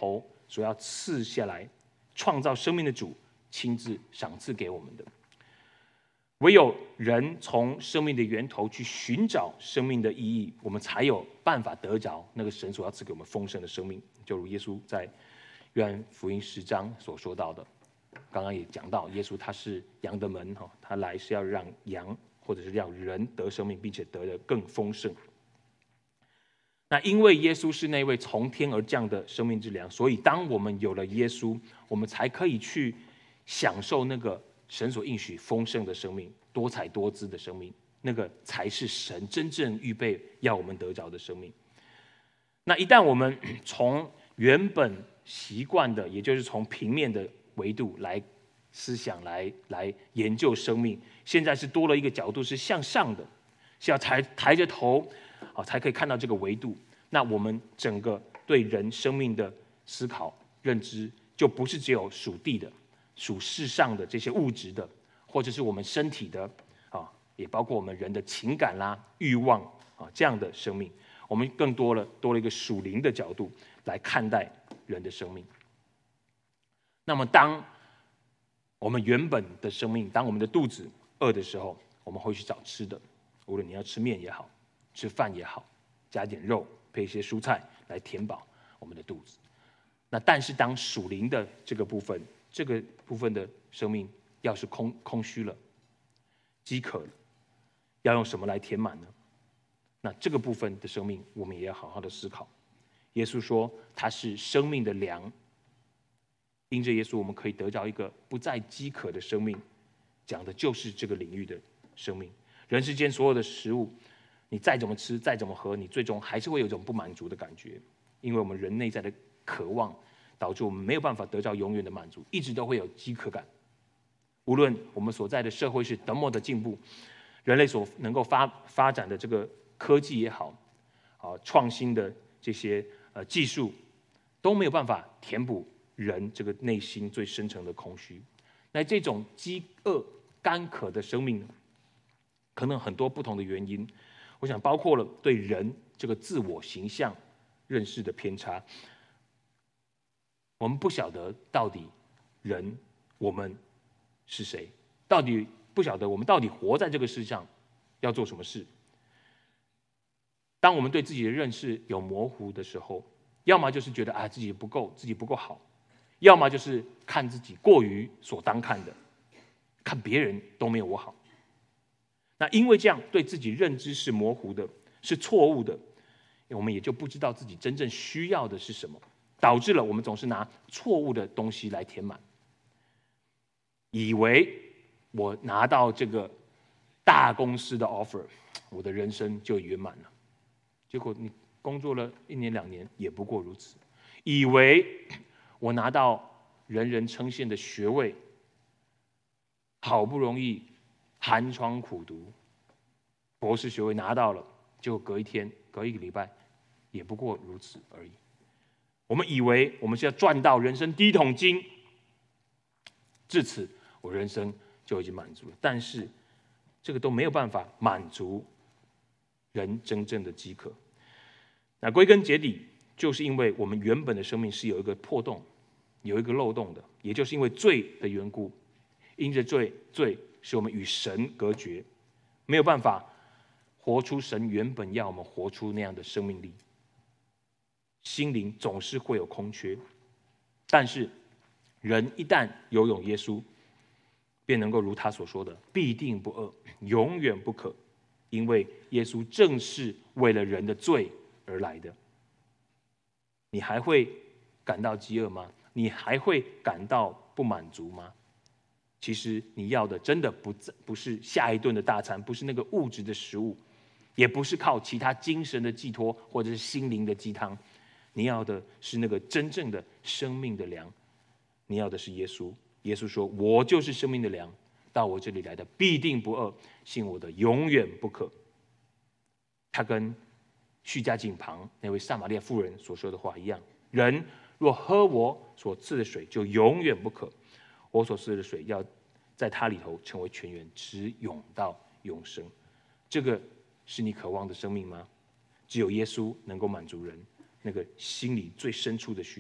所要赐下来创造生命的主亲自赏赐给我们的。唯有人从生命的源头去寻找生命的意义，我们才有办法得着那个神所要赐给我们丰盛的生命。就如耶稣在约翰福音十章所说到的，刚刚也讲到，耶稣他是羊的门，他来是要让羊或者是让人得生命，并且得的更丰盛。那因为耶稣是那位从天而降的生命之粮，所以当我们有了耶稣，我们才可以去享受那个神所应许丰盛的生命，多彩多姿的生命，那个才是神真正预备要我们得着的生命。那一旦我们从原本习惯的，也就是从平面的维度来思想来来研究生命，现在是多了一个角度，是向上的，是要抬抬着头啊，才可以看到这个维度。那我们整个对人生命的思考认知，就不是只有属地的、属世上的这些物质的，或者是我们身体的啊，也包括我们人的情感啦、欲望啊这样的生命。我们更多了多了一个属灵的角度来看待人的生命。那么，当我们原本的生命，当我们的肚子饿的时候，我们会去找吃的，无论你要吃面也好，吃饭也好，加点肉，配一些蔬菜来填饱我们的肚子。那但是当属灵的这个部分，这个部分的生命要是空空虚了、饥渴了，要用什么来填满呢？那这个部分的生命，我们也要好好的思考。耶稣说他是生命的粮，因着耶稣，我们可以得着一个不再饥渴的生命，讲的就是这个领域的生命。人世间所有的食物，你再怎么吃，再怎么喝，你最终还是会有一种不满足的感觉，因为我们人内在的渴望，导致我们没有办法得到永远的满足，一直都会有饥渴感。无论我们所在的社会是多么的进步，人类所能够发发展的这个科技也好，啊，创新的这些呃技术，都没有办法填补人这个内心最深层的空虚。那这种饥饿、干渴的生命，可能很多不同的原因。我想包括了对人这个自我形象认识的偏差。我们不晓得到底人我们是谁，到底不晓得我们到底活在这个世上要做什么事。当我们对自己的认识有模糊的时候，要么就是觉得啊自己不够，自己不够好，要么就是看自己过于所当看的，看别人都没有我好。那因为这样对自己认知是模糊的，是错误的，我们也就不知道自己真正需要的是什么，导致了我们总是拿错误的东西来填满，以为我拿到这个大公司的 offer， 我的人生就圆满了。结果你工作了一年两年，也不过如此。以为我拿到人人称羡的学位，好不容易寒窗苦读，博士学位拿到了，结果隔一天、隔一个礼拜，也不过如此而已。我们以为我们是要赚到人生第一桶金，至此我人生就已经满足了。但是这个都没有办法满足人真正的饥渴。那归根结底，就是因为我们原本的生命是有一个破洞，有一个漏洞的，也就是因为罪的缘故，因着罪，罪使我们与神隔绝，没有办法活出神原本要我们活出那样的生命力。心灵总是会有空缺，但是人一旦有有耶稣，便能够如他所说的，必定不饿，永远不渴，因为耶稣正是为了人的罪而来的。你还会感到饥饿吗？你还会感到不满足吗？其实你要的真的不不是下一顿的大餐，不是那个物质的食物，也不是靠其他精神的寄托或者是心灵的鸡汤，你要的是那个真正的生命的粮。你要的是耶稣。耶稣说：“我就是生命的粮，到我这里来的必定不饿，信我的永远不渴。”他跟叙加井旁那位撒玛利亚妇人所说的话一样：“人若喝我所赐的水，就永远不渴。我所赐的水要在他里头成为泉源，直涌到永生。”这个是你渴望的生命吗？只有耶稣能够满足人那个心里最深处的需要，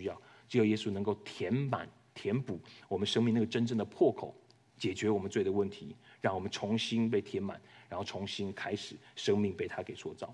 只有耶稣能够填满、填补我们生命那个真正的破口，解决我们罪的问题，让我们重新被填满，然后重新开始生命被他给塑造。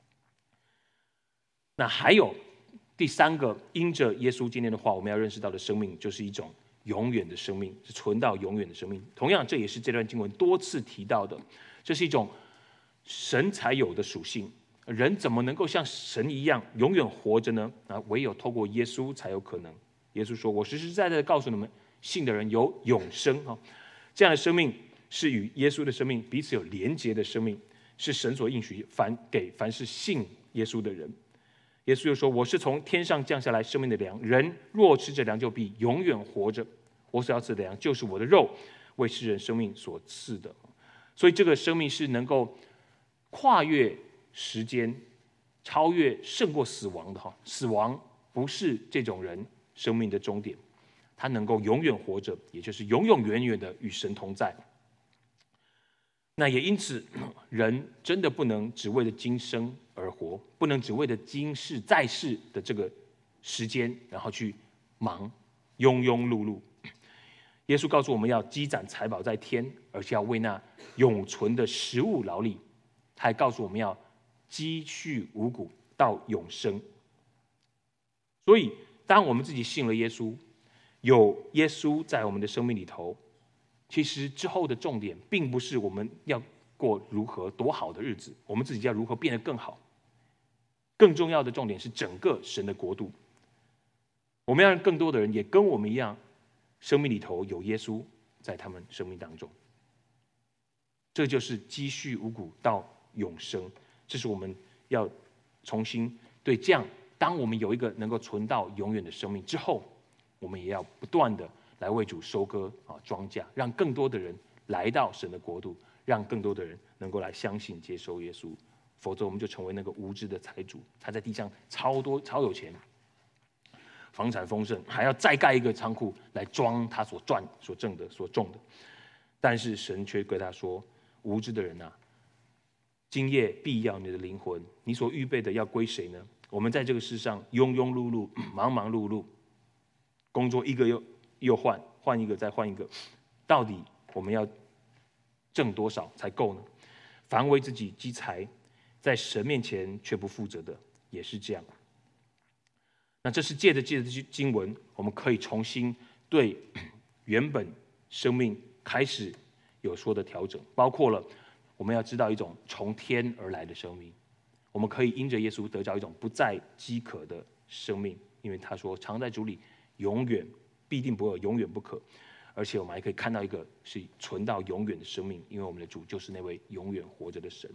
那还有第三个，因着耶稣今天的话，我们要认识到的生命，就是一种永远的生命，是存到永远的生命。同样，这也是这段经文多次提到的，这是一种神才有的属性。人怎么能够像神一样永远活着呢？啊，唯有透过耶稣才有可能。耶稣说：“我实实在在的告诉你们，信的人有永生。”哈，这样的生命是与耶稣的生命彼此有连结的生命，是神所应许凡给凡是信耶稣的人。耶稣又说：“我是从天上降下来生命的粮，人若吃这粮，就必永远活着。我所要赐的粮，就是我的肉，为世人生命所赐的。”所以，这个生命是能够跨越时间，超越胜过死亡的哈。死亡不是这种人生命的终点，他能够永远活着，也就是永永远远的与神同在。那也因此，人真的不能只为了今生而活，不能只为了今世在世的这个时间，然后去忙庸庸碌碌。耶稣告诉我们要积攒财宝在天，而且要为那永存的食物劳力。他还告诉我们要积蓄五谷到永生。所以，当我们自己信了耶稣，有耶稣在我们的生命里头，其实之后的重点并不是我们要过如何多好的日子，我们自己要如何变得更好。更重要的重点是整个神的国度。我们要让更多的人也跟我们一样，生命里头有耶稣在他们生命当中。这就是积蓄五谷到永生，这是我们要重新对这样，当我们有一个能够存到永远的生命之后，我们也要不断的来为主收割啊庄稼，让更多的人来到神的国度，让更多的人能够来相信接受耶稣，否则我们就成为那个无知的财主，他在地上超多超有钱，房产丰盛，还要再盖一个仓库来装他所赚所挣的所种的。但是神却对他说：“无知的人啊，今夜必要你的灵魂，你所预备的要归谁呢？”我们在这个世上庸庸碌碌、忙忙碌碌，工作一个又又换，换一个再换一个，到底我们要挣多少才够呢？凡为自己积财，在神面前却不负责的，也是这样。那这是借着借着这经文，我们可以重新对原本生命开始有说的调整，包括了我们要知道一种从天而来的生命，我们可以因着耶稣得着一种不再饥渴的生命，因为他说常在主里永远必定不饿，永远不渴。而且我们还可以看到一个是存到永远的生命，因为我们的主就是那位永远活着的神。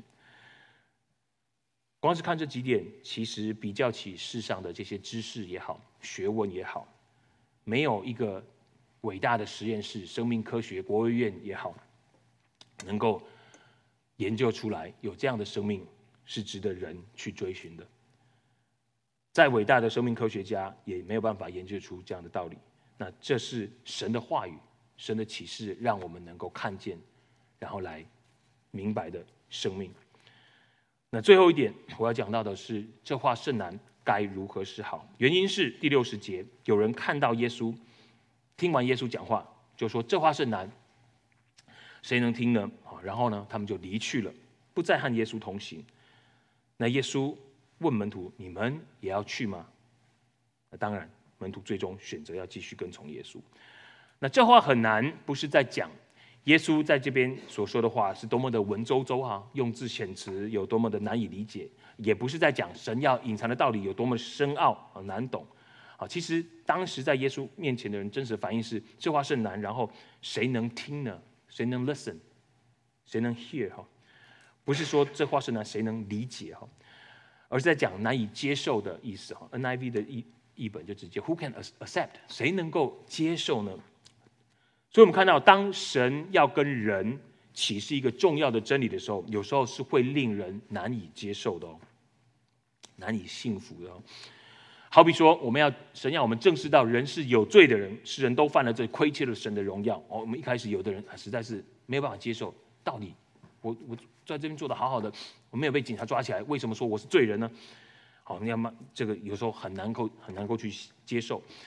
光是看这几点，其实比较起世上的这些知识也好，学问也好，没有一个伟大的实验室、生命科学国卫院也好，能够研究出来有这样的生命是值得人去追寻的。再伟大的生命科学家也没有办法研究出这样的道理。那这是神的话语、神的启示，让我们能够看见，然后来明白的生命。那最后一点我要讲到的是，这话甚难，该如何是好？原因是第六十节，有人看到耶稣，听完耶稣讲话，就说这话甚难，谁能听呢？然后呢，他们就离去了，不再和耶稣同行。那耶稣问门徒：“你们也要去吗？”那当然，门徒最终选择要继续跟从耶稣。那这话很难，不是在讲耶稣在这边所说的话是多么的文绉绉哈，用字遣词有多么的难以理解，也不是在讲神要隐藏的道理有多么深奥啊难懂。啊，其实当时在耶稣面前的人真实的反应是这话甚难，然后谁能听呢？谁能 listen？ 谁能 hear 哈？不是说这话甚难，谁能理解哈？而是在讲难以接受的意思哈。N I V 的译译本就直接 Who can accept？ 谁能够接受呢？所以我们看到，当神要跟人启示一个重要的真理的时候，有时候是会令人难以接受的哦，难以信服的哦。好比说，我们要神要我们正视到人是有罪的人，世人都犯了罪，亏欠了神的荣耀。哦，我们一开始有的人实在是没有办法接受，到底我我在这边做得好好的，我没有被警察抓起来，为什么说我是罪人呢？好，那么这个有时候很难够很难够去接受。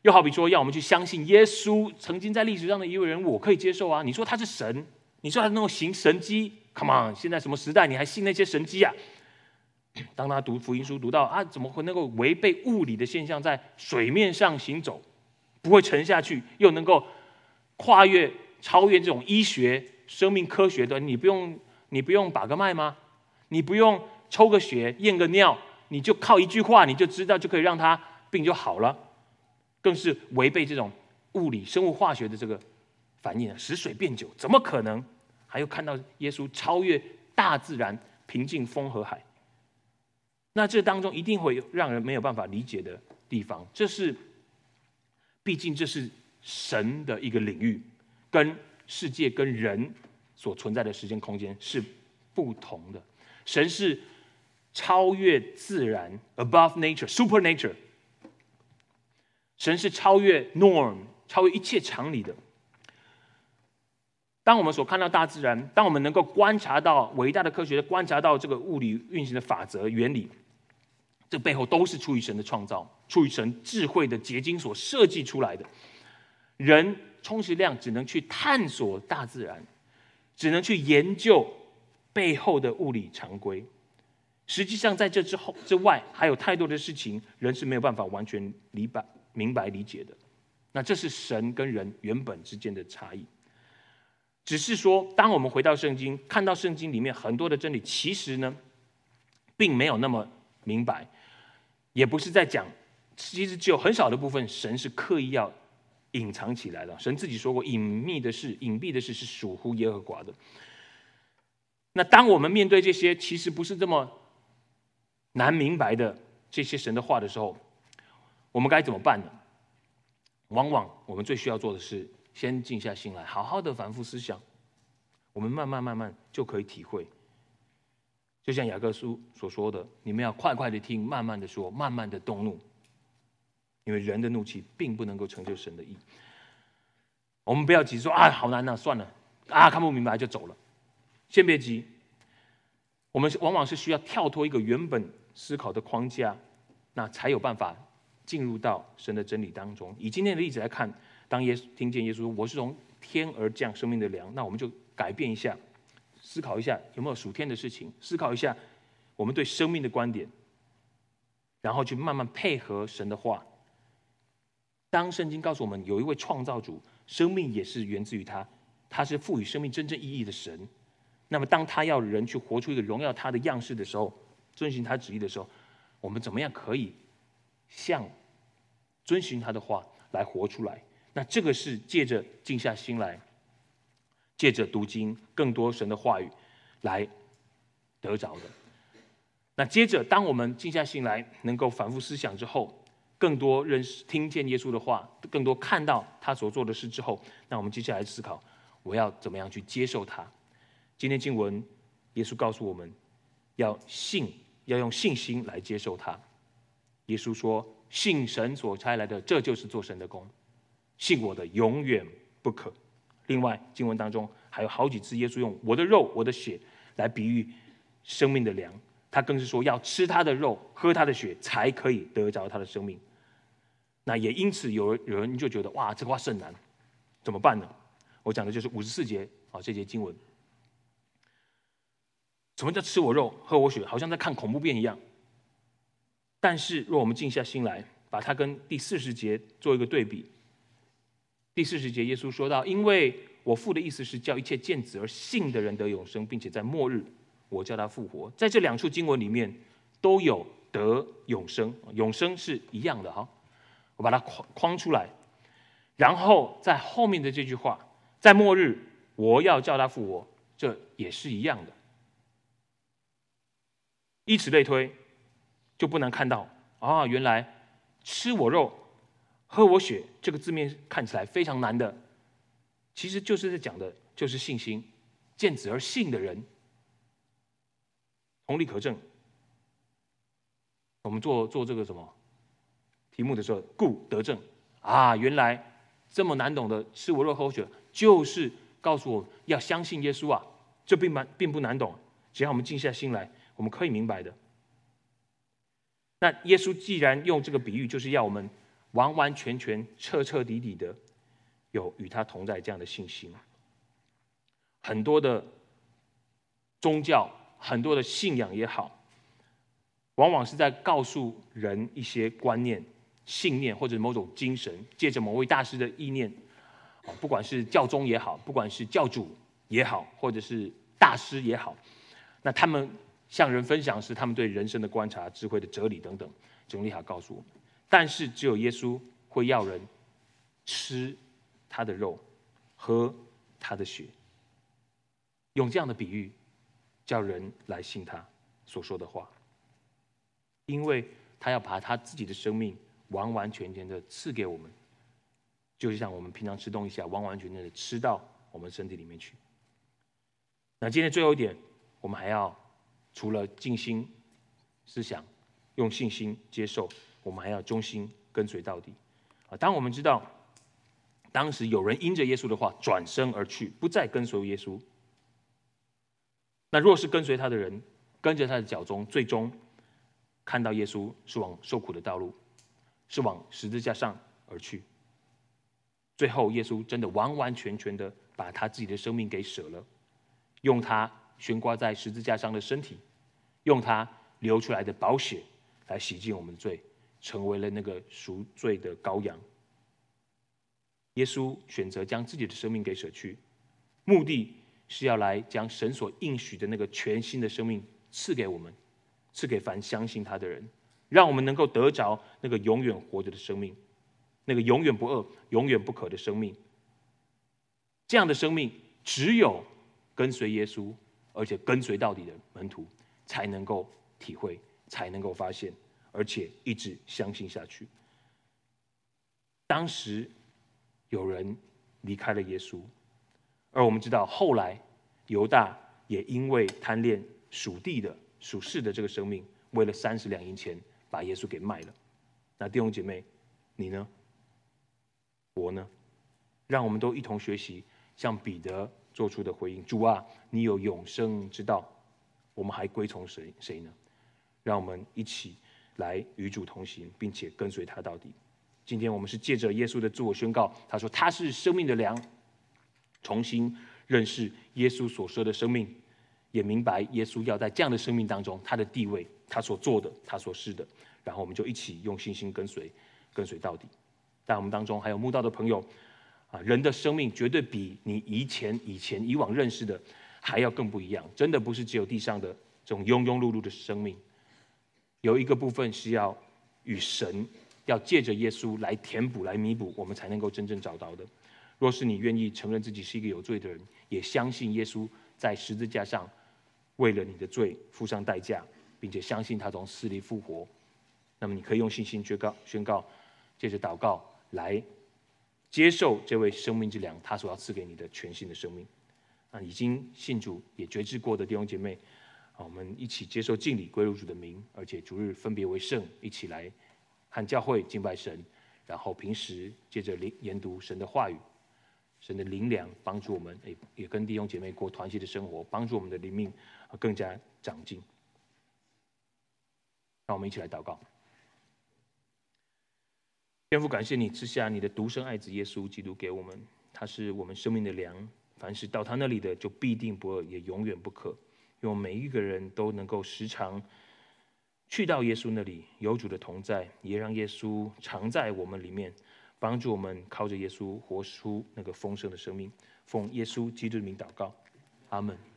又好比说，要我们去相信耶稣曾经在历史上的一位人物，我可以接受啊。你说他是神，你说他能够行神迹 ，Come on， 现在什么时代你还信那些神迹啊？当他读福音书读到啊，怎么会能够违背物理的现象，在水面上行走，不会沉下去，又能够跨越、超越这种医学、生命科学的？你不用，你不用把个脉吗？你不用抽个血、验个尿，你就靠一句话，你就知道就可以让他病就好了。更是违背这种物理、生物化学的这个反应，使水变酒，怎么可能？还有看到耶稣超越大自然，平静风和海。那这当中一定会让人没有办法理解的地方，这是，毕竟这是神的一个领域，跟世界跟人所存在的时间空间是不同的。神是超越自然 ，above nature，super nature。神是超越 norm， 超越一切常理的。当我们所看到大自然，当我们能够观察到伟大的科学，观察到这个物理运行的法则原理，这背后都是出于神的创造，出于神智慧的结晶所设计出来的。人充其量只能去探索大自然，只能去研究背后的物理常规。实际上，在这之后之外，还有太多的事情，人是没有办法完全理白。明白理解的。那这是神跟人原本之间的差异。只是说，当我们回到圣经，看到圣经里面很多的真理，其实呢，并没有那么明白，也不是在讲，其实只有很少的部分，神是刻意要隐藏起来的。神自己说过，隐秘的事、隐蔽的事是属乎耶和华的。那当我们面对这些其实不是这么难明白的这些神的话的时候，我们该怎么办呢？往往我们最需要做的是先静下心来，好好的反复思想，我们慢慢慢慢就可以体会。就像雅各书所说的，你们要快快的听，慢慢的说，慢慢的动怒，因为人的怒气并不能够成就神的义。我们不要急说啊，好难啊，算了啊，看不明白就走了。先别急，我们往往是需要跳脱一个原本思考的框架，那才有办法进入到神的真理当中。以今天的例子来看，当耶稣听见耶稣说我是从天而降生命的粮，那我们就改变一下，思考一下有没有属天的事情，思考一下我们对生命的观点，然后去慢慢配合神的话。当圣经告诉我们有一位创造主，生命也是源自于他，他是赋予生命真正意义的神，那么当他要人去活出一个荣耀他的样式的时候，遵循他旨意的时候，我们怎么样可以像遵循他的话来活出来？那这个是借着静下心来，借着读经更多神的话语来得着的。那接着当我们静下心来能够反复思想之后，更多认识听见耶稣的话，更多看到他所做的事之后，那我们接下来思考我要怎么样去接受他。今天经文耶稣告诉我们要信，要用信心来接受他。耶稣说，信神所差来的，这就是做神的工，信我的永远不可。另外经文当中还有好几次耶稣用我的肉我的血来比喻生命的粮，他更是说要吃他的肉喝他的血才可以得着他的生命。那也因此有人有人就觉得哇，这话甚难，怎么办呢？我讲的就是五十四节啊，这节经文。什么叫吃我肉喝我血？好像在看恐怖片一样。但是若我们静下心来，把它跟第四十节做一个对比，第四十节耶稣说到，因为我父的意思是叫一切见子而信的人得永生，并且在末日我叫他复活。在这两处经文里面都有得永生，永生是一样的哈。我把它框出来，然后在后面的这句话，在末日我要叫他复活，这也是一样的。以此类推，就不难看到啊，原来吃我肉喝我血这个字面看起来非常难的，其实就是在讲的就是信心，见子而信的人。同理可证，我们做做这个什么题目的时候，故得证啊，原来这么难懂的吃我肉喝我血，就是告诉我要相信耶稣啊，这并不并不难懂，只要我们静下心来，我们可以明白的。那耶稣既然用这个比喻，就是要我们完完全全、彻彻底底的有与他同在这样的信心。很多的宗教、很多的信仰也好，往往是在告诉人一些观念、信念或者某种精神，借着某位大师的意念，不管是教宗也好，不管是教主也好，或者是大师也好，那他们向人分享是他们对人生的观察、智慧的哲理等等，整理好告诉我们。但是只有耶稣会要人吃他的肉，喝他的血，用这样的比喻叫人来信他所说的话，因为他要把他自己的生命完完全全的赐给我们，就像我们平常吃东西啊，完完全全的吃到我们身体里面去。那今天最后一点，我们还要除了静心思想，用信心接受，我们还要忠心跟随到底。啊，当我们知道当时有人因着耶稣的话转身而去，不再跟随耶稣，那若是跟随他的人，跟着他的脚踪，最终看到耶稣是往受苦的道路，是往十字架上而去。最后，耶稣真的完完全全的把他自己的生命给舍了，用他悬挂在十字架上的身体，用他流出来的宝血来洗净我们的罪，成为了那个赎罪的羔羊。耶稣选择将自己的生命给舍去，目的是要来将神所应许的那个全新的生命赐给我们，赐给凡相信他的人，让我们能够得着那个永远活着的生命，那个永远不饿、永远不渴的生命。这样的生命，只有跟随耶稣，而且跟随到底的门徒，才能够体会，才能够发现，而且一直相信下去。当时有人离开了耶稣，而我们知道后来犹大也因为贪恋属地的属世的这个生命，为了三十两银钱把耶稣给卖了。那弟兄姐妹，你呢？我呢？让我们都一同学习，向彼得做出的回应：主啊，你有永生之道，我们还归从谁谁呢？让我们一起来与主同行，并且跟随他到底。今天我们是借着耶稣的自我宣告，他说他是生命的粮，重新认识耶稣所说的生命，也明白耶稣要在这样的生命当中他的地位，他所做的，他所是的，然后我们就一起用信心跟随，跟随到底。在我们当中还有慕道的朋友啊，人的生命绝对比你以前以前以往认识的还要更不一样，真的不是只有地上的这种庸庸碌碌的生命，有一个部分是要与神，要借着耶稣来填补、来弥补，我们才能够真正找到的。若是你愿意承认自己是一个有罪的人，也相信耶稣在十字架上为了你的罪付上代价，并且相信他从死里复活，那么你可以用信心宣告、宣告，借着祷告来接受这位生命之粮，他所要赐给你的全新的生命。那已经信主也决志过的弟兄姐妹，我们一起接受敬礼，归入主的名，而且主日分别为圣，一起来和教会敬拜神，然后平时借着研读神的话语，神的灵粮帮助我们，也也跟弟兄姐妹过团契的生活，帮助我们的灵命更加长进。让我们一起来祷告。天父，感谢你赐下你的独生爱子耶稣基督给我们，他是我们生命的粮，凡是到他那里的就必定不饿，也永远不渴。愿我们每一个人都能够时常去到耶稣那里，有主的同在，也让耶稣常在我们里面，帮助我们靠着耶稣活出那个丰盛的生命。奉耶稣基督的名祷告，阿们。